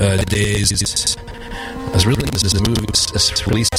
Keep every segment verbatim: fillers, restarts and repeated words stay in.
uh, days. I was really into this movie was released.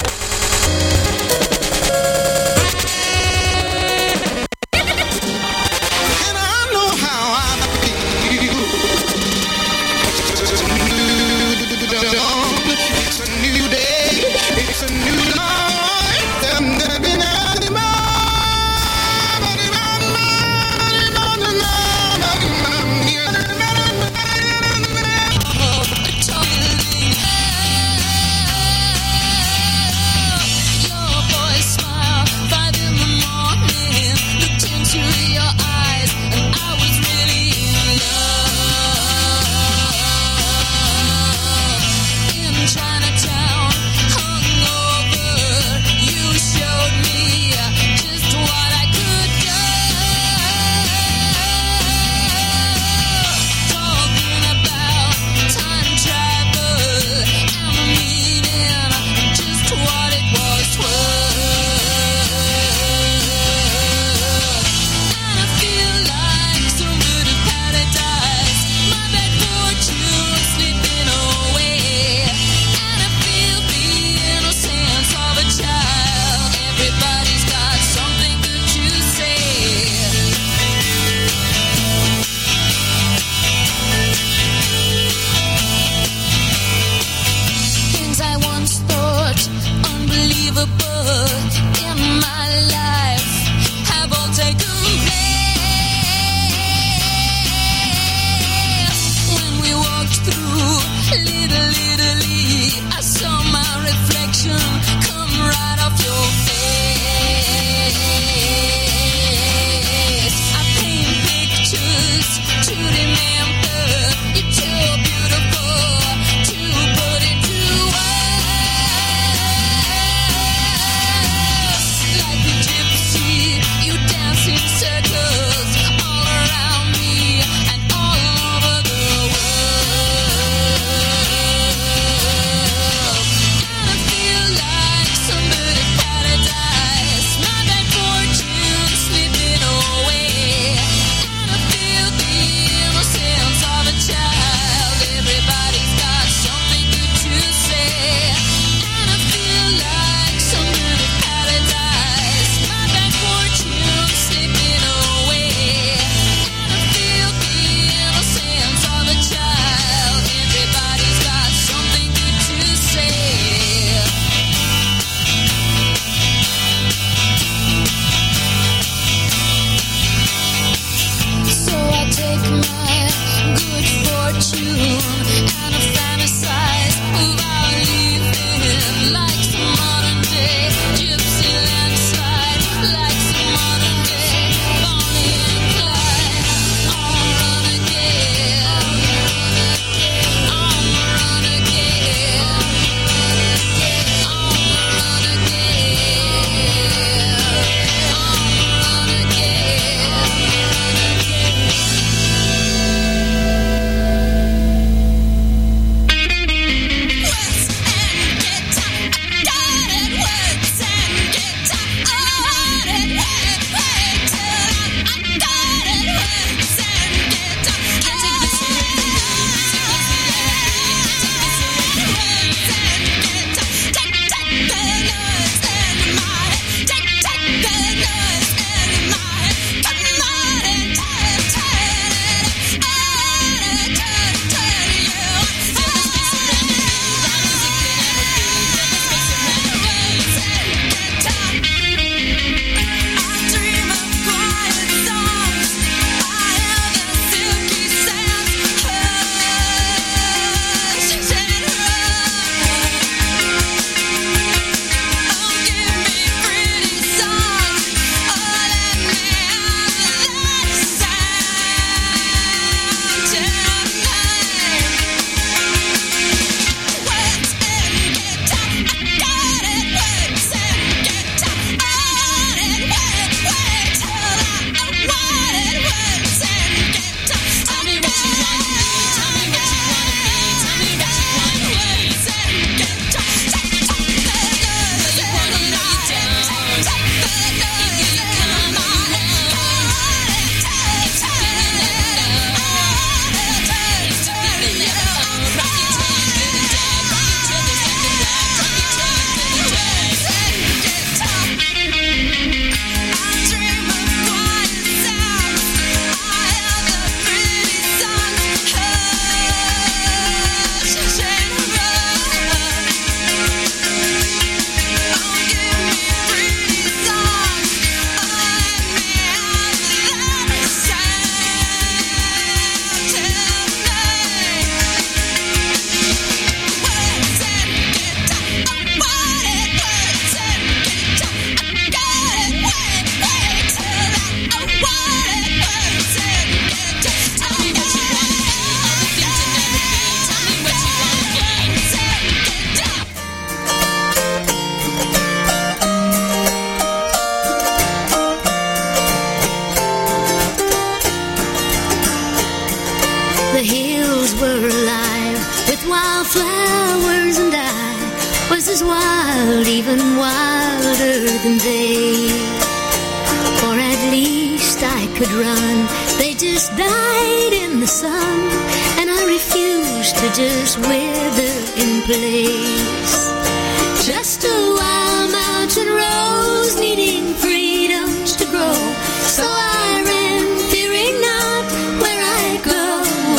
Wildflowers and I was as wild, even wilder than they. Or at least I could run. They just died in the sun, and I refused to just wither in place. Just a wild mountain rose, needing freedoms to grow. So I ran, fearing not where I go.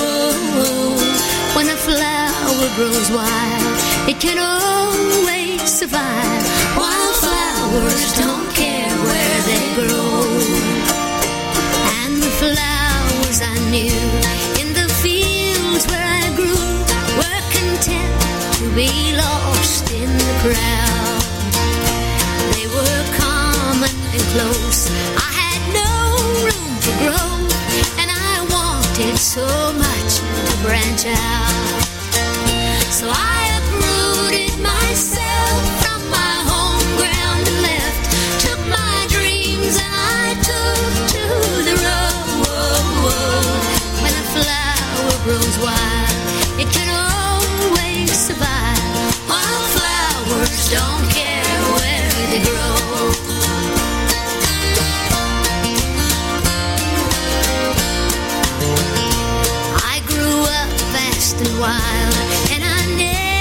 When a flower grows wild, it can always survive. Wildflowers don't care where they grow. And the flowers I knew in the fields where I grew were content to be lost in the crowd. They were common and close. I had no room for growth, and I wanted so much to branch out. So I uprooted myself from my home ground and left. Took my dreams and I took to the road. When a flower grows wild, it can always survive. Wildflowers don't care where they grow. I grew up fast and wild, and I never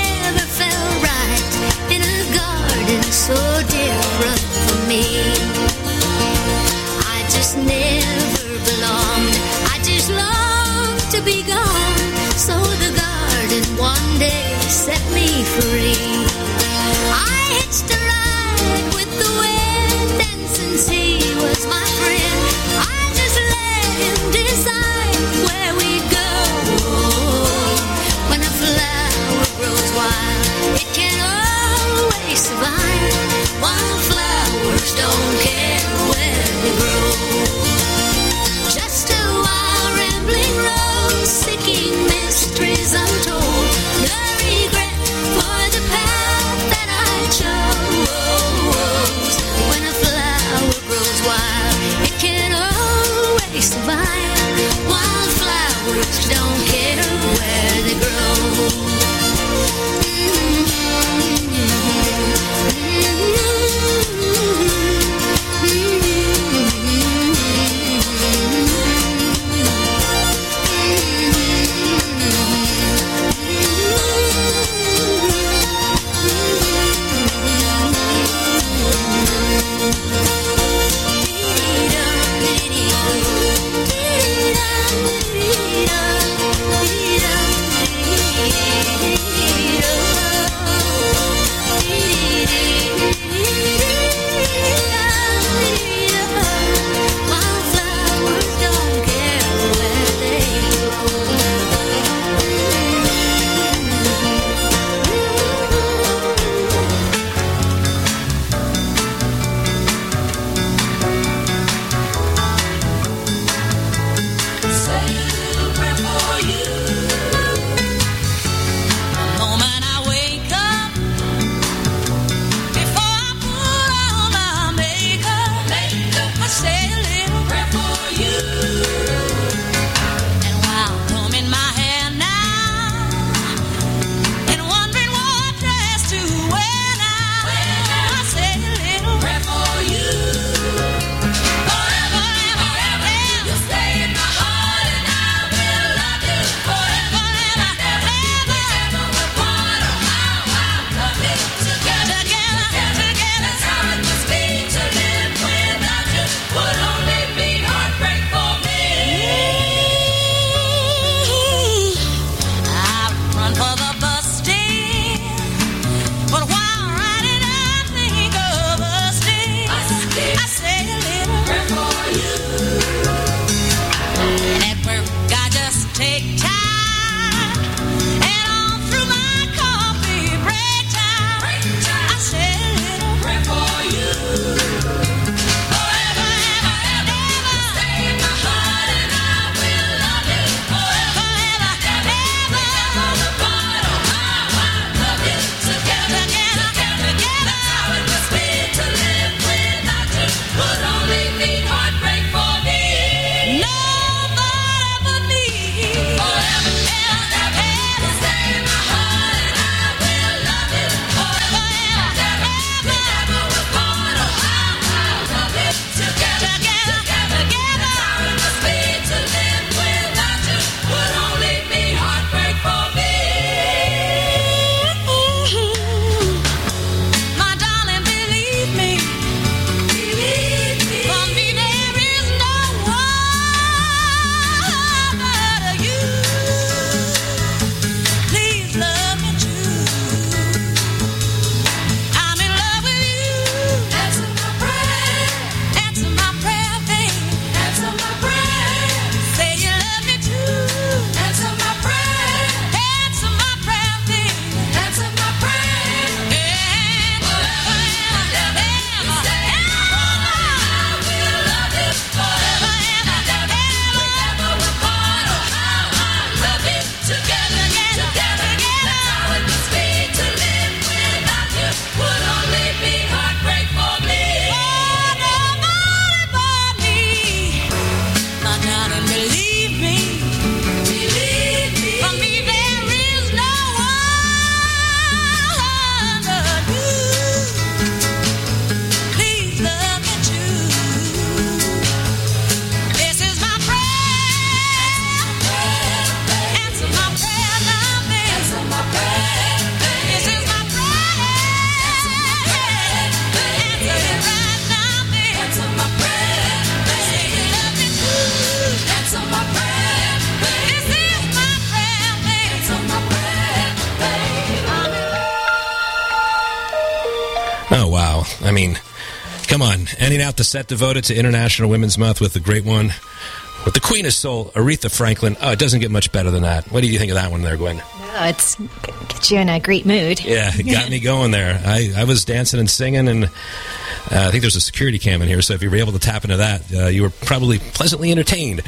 Oh, wow. I mean, come on. Ending out the set devoted to International Women's Month with the great one, with the Queen of Soul, Aretha Franklin. Oh, it doesn't get much better than that. What do you think of that one there, Gwen? No, it's gets you in a great mood. Yeah, it got me going there. I, I was dancing and singing, and uh, I think there's a security cam in here, so if you were able to tap into that, uh, you were probably pleasantly entertained.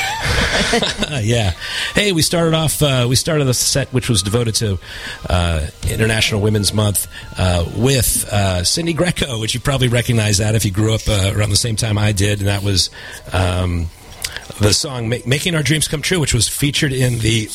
Yeah. Hey, we started off, uh, we started a set which was devoted to uh, International Women's Month uh, with uh, Cindy Greco, which you probably recognize that if you grew up uh, around the same time I did, and that was um, the song Ma- Making Our Dreams Come True, which was featured in the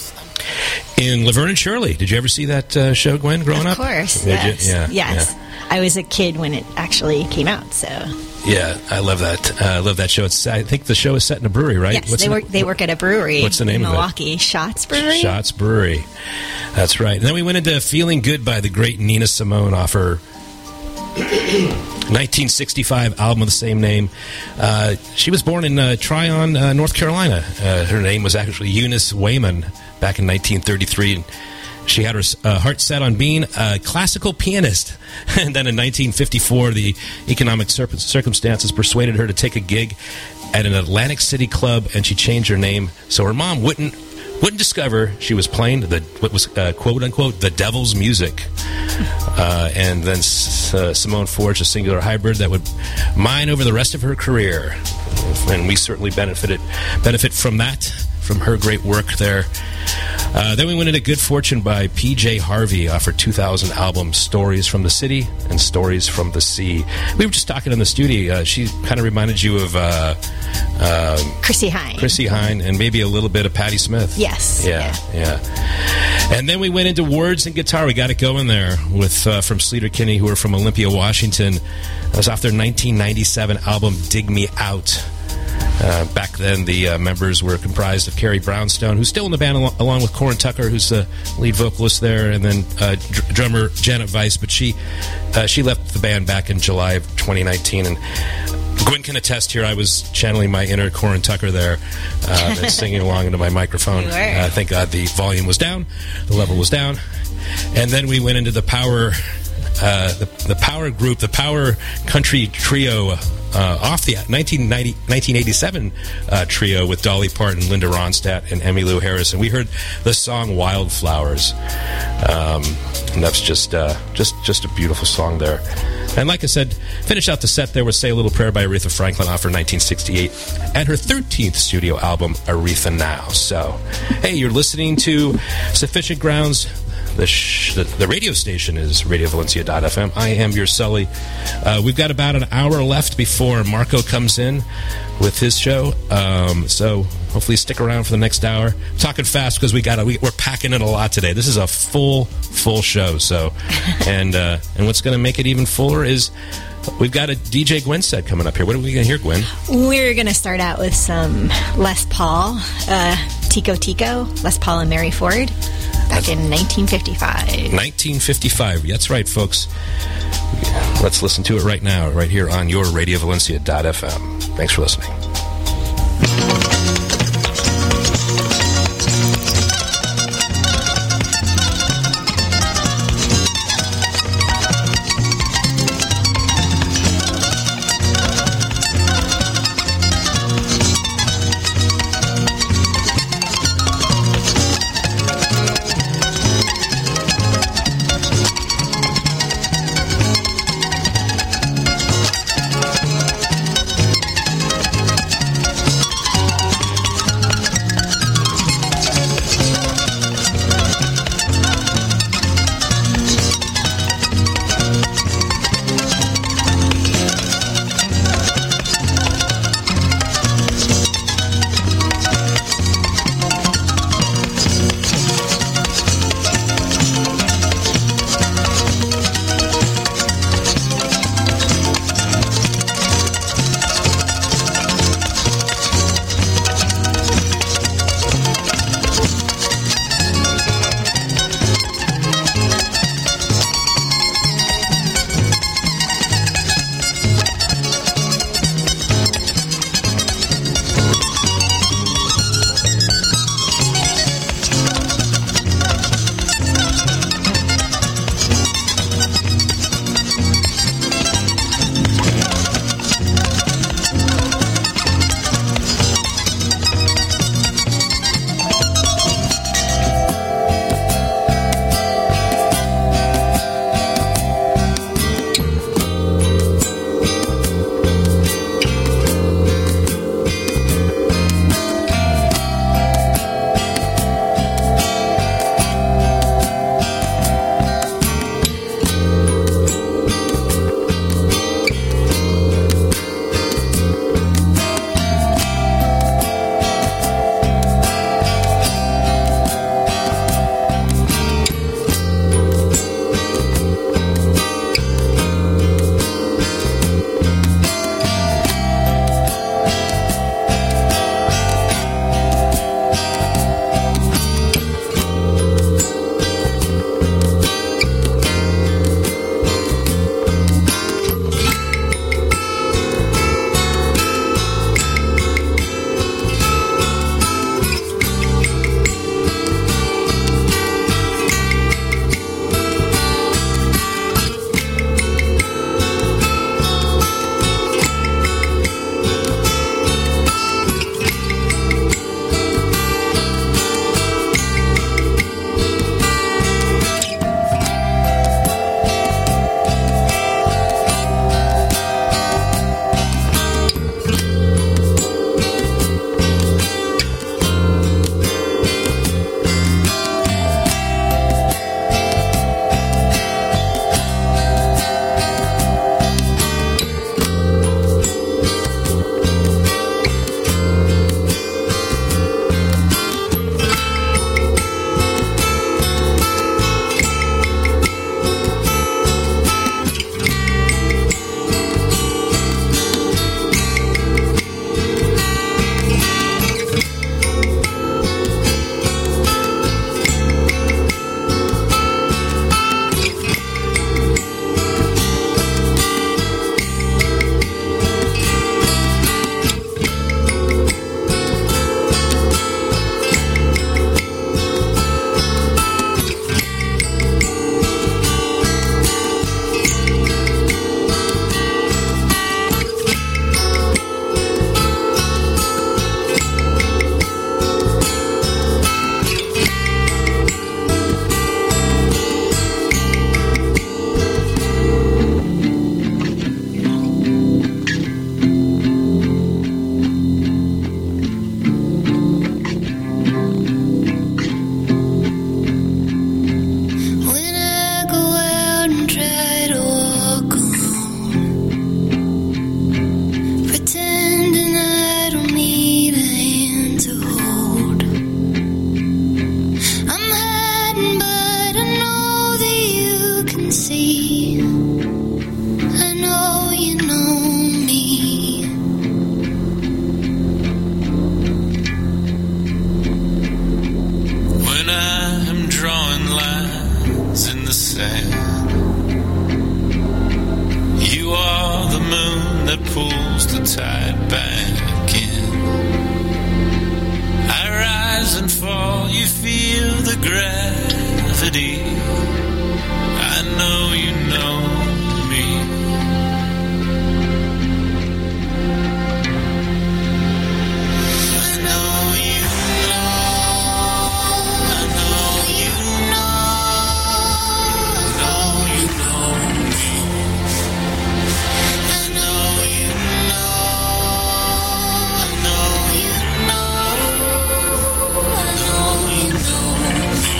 in Laverne and Shirley. Did you ever see that uh, show, Gwen, growing up? Of course, Did yes. you? Yeah, yes. yeah. I was a kid when it actually came out, so... Yeah, I love that. Uh, I love that show. It's, I think the show is set in a brewery, right? Yes, What's they the, work, they work at a brewery what's the name in of it? Milwaukee. Shots Brewery? Shots Brewery. That's right. And then we went into Feeling Good by the great Nina Simone off her nineteen sixty-five album of the same name. Uh, she was born in uh, Tryon, uh, North Carolina. Uh, her name was actually Eunice Wayman back in nineteen thirty-three. She had her uh, heart set on being a classical pianist. And then in nineteen fifty-four, the economic cir- circumstances persuaded her to take a gig at an Atlantic City club, and she changed her name so her mom wouldn't wouldn't discover she was playing the what was uh, quote unquote the devil's music. Uh, and then uh, Simone forged a singular hybrid that would mine over the rest of her career, and we certainly benefited benefit from that, from her great work there. Uh, then we went into Good Fortune by P J Harvey off her two thousand album Stories from the City and Stories from the Sea. We were just talking in the studio. Uh, she kind of reminded you of uh, uh, Chrissie Hynde. Chrissie Hynde and maybe a little bit of Patti Smith. Yes. Yeah, yeah. yeah. And then we went into Words and Guitar. We got it going there with uh, from Sleater Kinney, who are from Olympia, Washington. That was off their nineteen ninety-seven album Dig Me Out. Uh, back then, the uh, members were comprised of Carrie Brownstone, who's still in the band al- along with Corin Tucker, who's the lead vocalist there, and then uh, dr- drummer Janet Weiss. But she uh, she left the band back in July of twenty nineteen. And Gwen can attest here, I was channeling my inner Corin Tucker there uh, and singing along into my microphone. Uh, thank God the volume was down, the level was down. And then we went into the power... Uh, the, the power group, the power country trio uh, off the nineteen ninety, nineteen eighty-seven uh, trio with Dolly Parton, Linda Ronstadt, and Emmylou Harris. And we heard the song Wildflowers. Um, and that's just, uh, just, just a beautiful song there. And like I said, finish out the set there with Say a Little Prayer by Aretha Franklin off her nineteen sixty-eight and her thirteenth studio album, Aretha Now. So, hey, you're listening to Sufficient Grounds. The, sh- the, the radio station is radio valencia dot f m. I am your Sully. Uh, we've got about an hour left before Marco comes in with his show. Um, so hopefully stick around for the next hour. I'm talking fast because we got we, we're packing in a lot today. This is a full, full show. So, and uh, and what's going to make it even fuller is we've got a D J Gwen set coming up here. What are we going to hear, Gwen? We're going to start out with some Les Paul, uh, Tico Tico, Les Paul and Mary Ford. Back in nineteen fifty-five. nineteen fifty-five. That's right, folks. Let's listen to it right now, right here on your radio valencia dot f m. Thanks for listening. see. I know you know me. When I am drawing lines in the sand, you are the moon that pulls the tide back in. I rise and fall, you feel the gravity. I know you know me. I know you know. I know you know. I know you know me. I know you know. I know you know. I know you know me.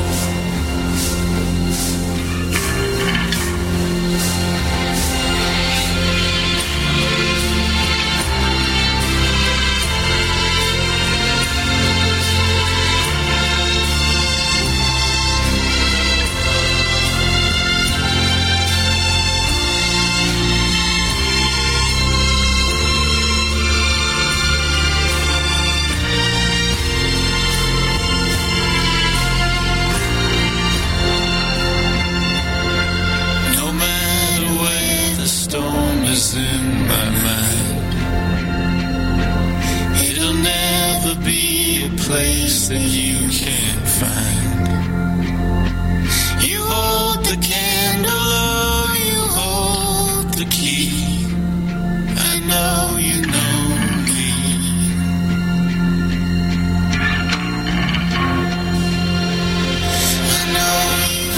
No matter where the storm is in my mind, it'll never be a place that you can't find. You hold the candle, oh, you hold the key. I know you know me. I know you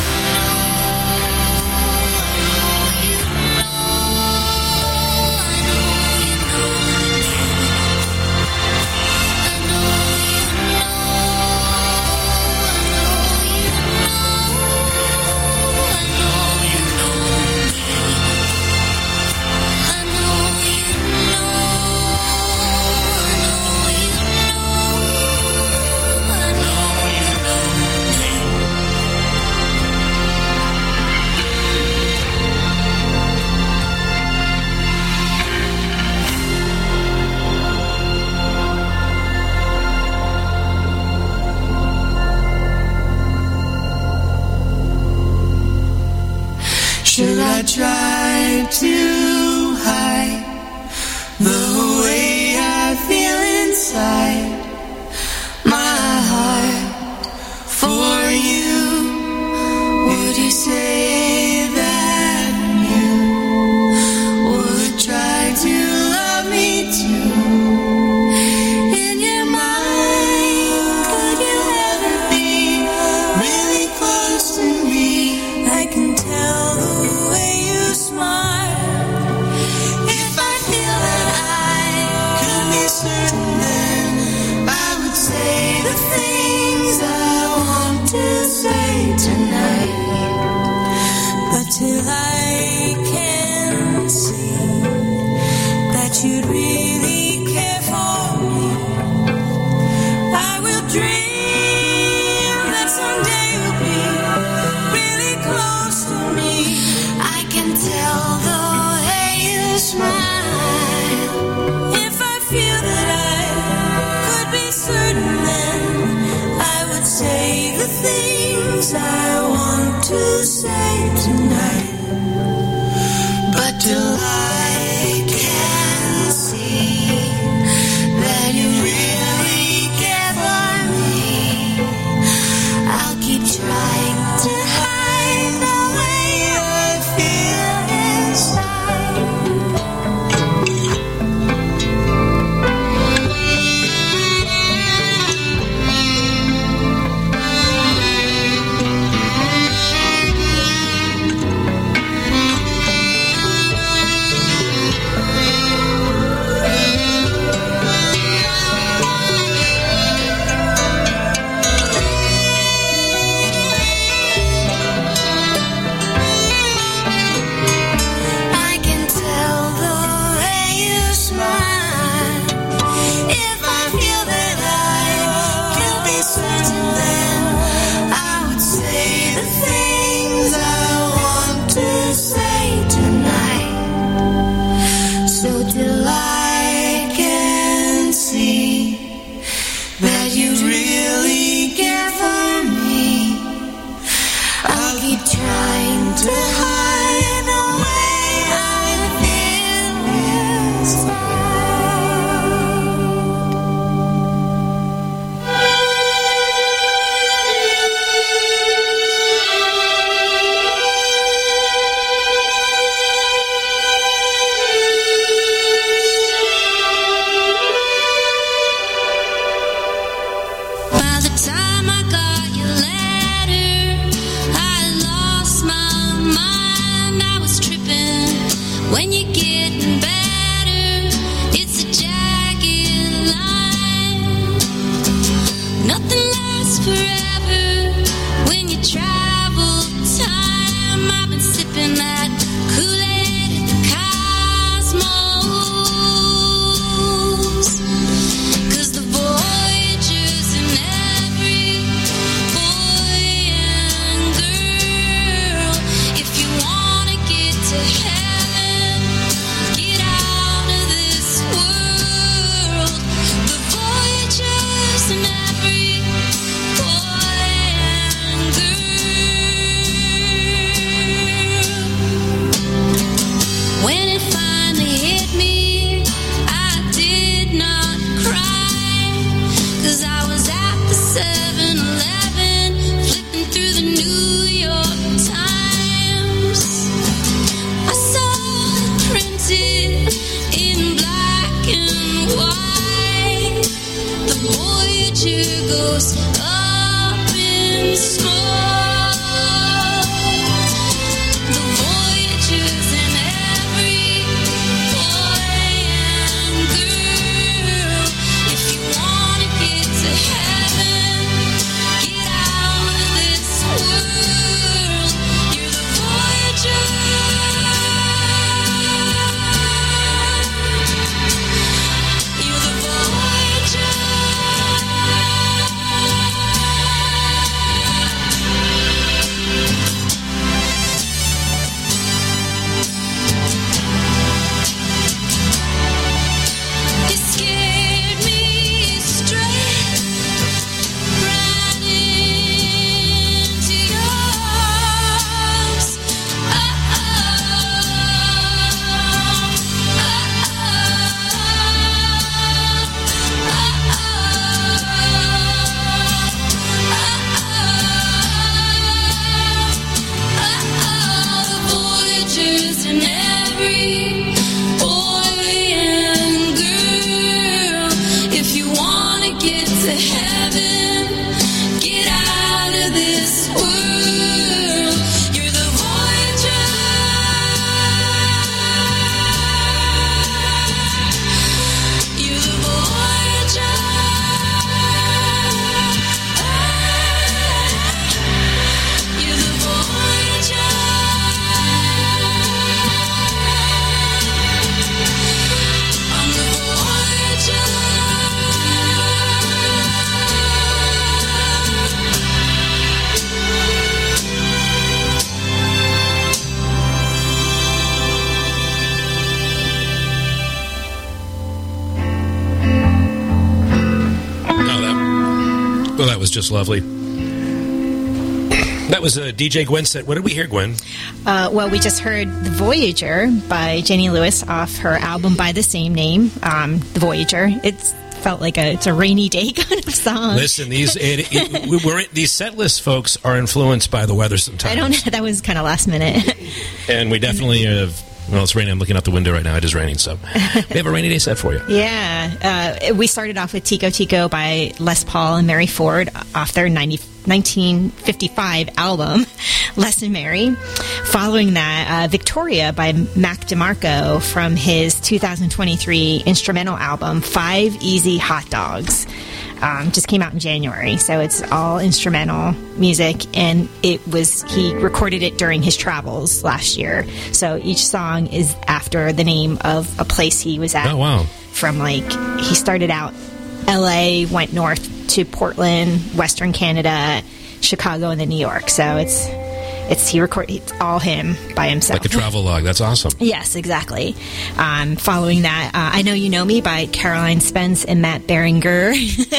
Should I try to hide the way I feel inside my heart for you? Would you say that you would try to love me too? In your mind, could you ever be really close to me? I can tell the way you smile. If I feel that I could be certain, then I would say the things I want to say tonight. But till I can see that you'd really care for me, I will dream that someday you'll be really close to me. I can tell the way you smile. If I feel that I could be certain, then I would say the things I want to say tonight. was just lovely. That was a D J Gwen set. What did we hear, Gwen? Uh, well, we just heard The Voyager by Jenny Lewis off her album by the same name, um, The Voyager. It's felt like a it's a rainy day kind of song. Listen, these it, it, we we're, these set lists, folks, are influenced by the weather sometimes. I don't know. That was kind of last minute. And we definitely have... Well, it's raining. I'm looking out the window right now. It is raining, so we have a rainy day set for you. Yeah. Uh, we started off with Tico Tico by Les Paul and Mary Ford off their nineteen fifty-five album, Les and Mary. Following that, uh, Victoria by Mac DeMarco from his two thousand twenty-three instrumental album, Five Easy Hot Dogs. Um, just came out in January, so it's all instrumental music, and it was he recorded it during his travels last year. So each song is after the name of a place he was at. Oh, wow. From, like, he started out L A, went north to Portland, Western Canada, Chicago, and then New York. So it's it's he record it's all him by himself. Like a travel log. That's awesome. Yes, exactly. Um, following that, uh, I Know You Know Me by Caroline Spence and Matt Berninger.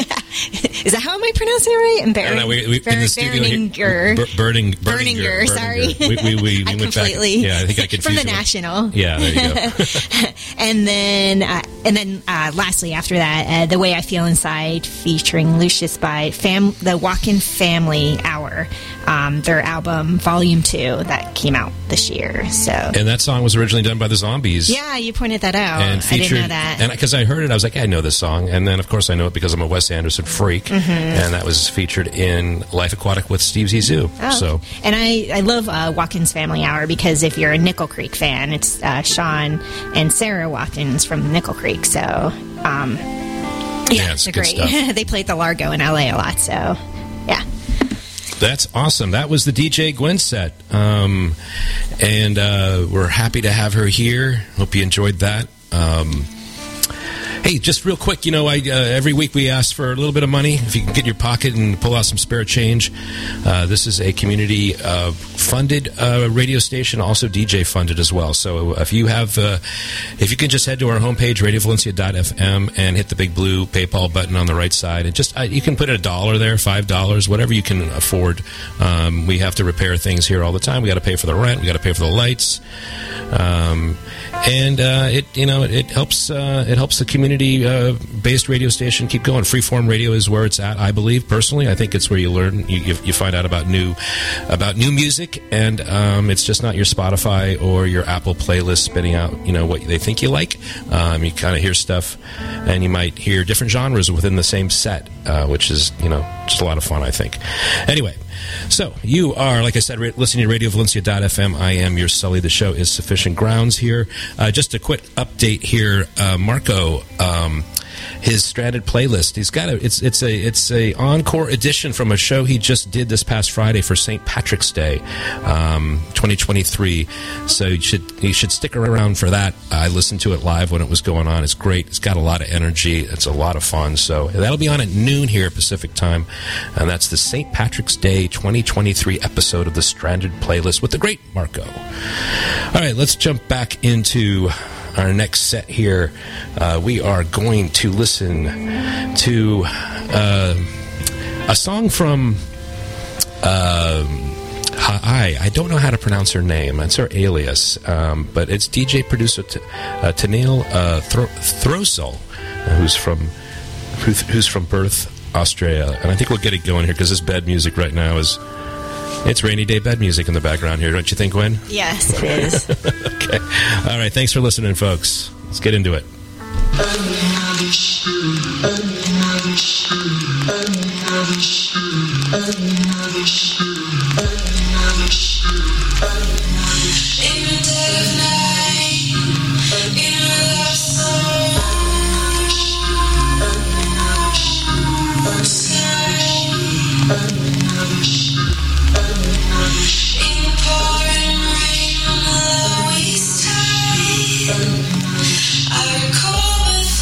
Is that how am I pronouncing it right? And Ber- I don't know. We, we, Ber- in the studio Berninger. here, Ber- Burning, Berninger, sorry. We, we, we, we I went back. completely. Yeah, I think I confused From the you. National. Yeah, there you go. And then, uh, and then, uh, lastly, after that, uh, The Way I Feel Inside, featuring Lucius by Fam- the Walk-In Family Hour, um, their album Volume Two that came out this year. So, And that song was originally done by the Zombies. yeah, you pointed that out. And featured, I didn't know that. And because I heard it, I was like, I know this song. And then, of course, I know it because I'm a Wes Anderson freak. Mm-hmm. And that was featured in Life Aquatic with Steve Zissou. Oh. So, And I, I love uh, Watkins Family Hour because if you're a Nickel Creek fan, it's uh, Sean and Sarah Watkins from Nickel Creek. So, um, yeah, Yeah, it's they're good great. stuff. They played the Largo in L A a lot. So, yeah. that's awesome. That was the D J Gwen set. Um, and uh, we're happy to have her here. Hope you enjoyed that. Um, hey, just real quick, you know, I, uh, every week we ask for a little bit of money. If you can get in your pocket and pull out some spare change. Uh, this is a community-funded uh, radio station, also D J-funded as well. So if you have, uh, if you can just head to our homepage, radio valencia dot f m, and hit the big blue PayPal button on the right side. And just, uh, you can put a dollar there, five dollars, whatever you can afford. Um, we have to repair things here all the time. We got to pay for the rent. We got to pay for the lights. Um, and uh, it, you know, it, it helps. Uh, it helps the community-based uh, radio station keep going. Freeform radio is where it's at. I believe personally. I think it's where you learn. You, you, you find out about new, about new music, and um, it's just not your Spotify or your Apple playlist spinning out, you know, what they think you like. Um, you kind of hear stuff, and you might hear different genres within the same set, uh, which is, you know, just a lot of fun, I think. Anyway. So, you are, like I said, ra- listening to radio valencia dot f m. I am your Sully. The show is Sufficient Grounds here. Uh, just a quick update here. Uh, Marco, um, his Stranded playlist. He's got a. It's it's a it's a encore edition from a show he just did this past Friday for Saint Patrick's Day, um, twenty twenty-three. So you should you should stick around for that. I listened to it live when it was going on. It's great. It's got a lot of energy. It's a lot of fun. So that'll be on at noon here Pacific time, and that's the Saint Patrick's Day twenty twenty-three episode of the Stranded playlist with the great Marco. All right, let's jump back into our next set here. Uh, we are going to listen to uh, a song from uh, I, I don't know how to pronounce her name. It's her alias, um, but it's D J producer T- uh, Tennille uh, Thro- Throsell, uh, who's from who, who's from Perth, Australia. And I think we'll get it going here because this bed music right now is it's rainy day bed music in the background here, don't you think, Gwen? Yes, it is. Okay. All right. Thanks for listening, folks. Let's get into it.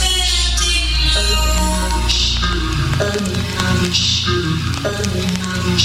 Another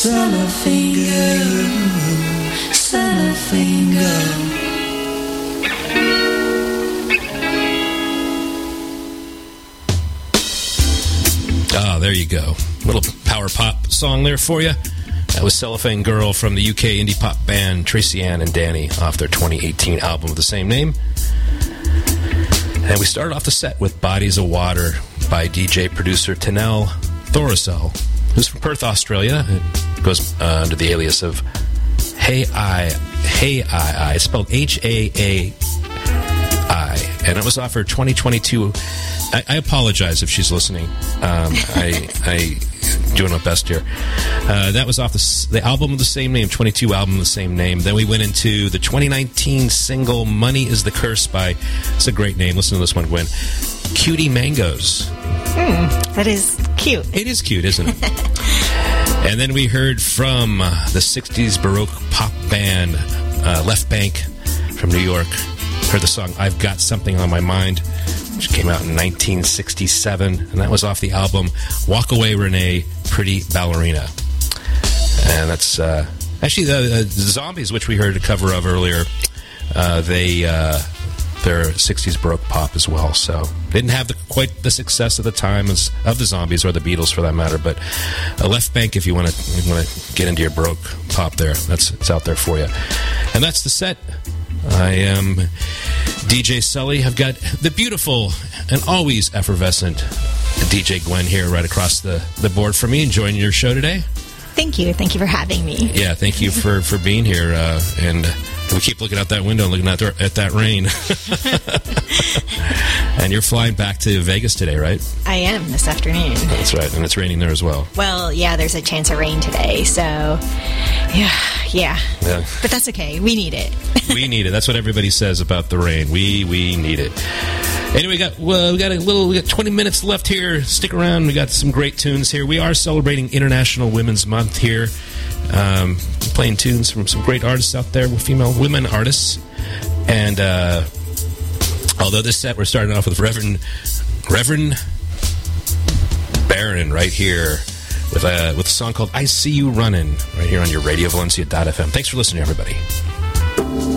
cellophane girl, cellophane girl. Ah, there you go. Little power pop song there for you. That was Cellophane Girl from the U K indie pop band Tracy Ann and Danny off their twenty eighteen album of the same name. And we started off the set with Bodies of Water by D J producer Tanel Thoracell, who's from Perth, Australia, and goes uh, under the alias of Hey I, Hey I I. It's spelled H A A I. And it was off her twenty twenty-two. I, I apologize if she's listening. Um, I, I doing my best here. Uh, that was off the, the album of the same name, twenty-two album of the same name. Then we went into the twenty nineteen single Money is the Curse by, it's a great name. Listen to this one, Gwen. Cutie Mangoes. Hmm, that is cute. It is cute, isn't it? And then we heard from uh, the sixties Baroque pop band uh, Left Bank from New York. Heard the song I've Got Something on My Mind, which came out in nineteen sixty-seven, and that was off the album Walk Away Renee, Pretty Ballerina. And that's uh, actually the, uh, the Zombies, which we heard a cover of earlier. Uh, they uh, they're sixties Baroque pop as well, so they didn't have the, quite the success at the time as of the Zombies or the Beatles for that matter. But a Left Bank, if you want to want to get into your Baroque pop, there, that's it's out there for you. And that's the set. I am D J Sully. I've got the beautiful and always effervescent D J Gwen here right across the, the board from me, enjoying your show today. Thank you. Thank you for having me. Yeah, thank you for, for being here. Uh, and we keep looking out that window and looking at, at that rain. And you're flying back to Vegas today, right? I am this afternoon. That's right, and it's raining there as well. Well, yeah, there's a chance of rain today, so yeah, yeah. Yeah. But that's okay. We need it. We need it. That's what everybody says about the rain. We we need it. Anyway, we got well, we got a little. We got twenty minutes left here. Stick around. We got some great tunes here. We are celebrating International Women's Month here. Um, playing tunes from some great artists out there, female women artists. And uh, although this set, we're starting off with Reverend Reverend Baron right here with a with a song called "I See You Running" right here on your Radio Valencia dot F M. Thanks for listening, everybody.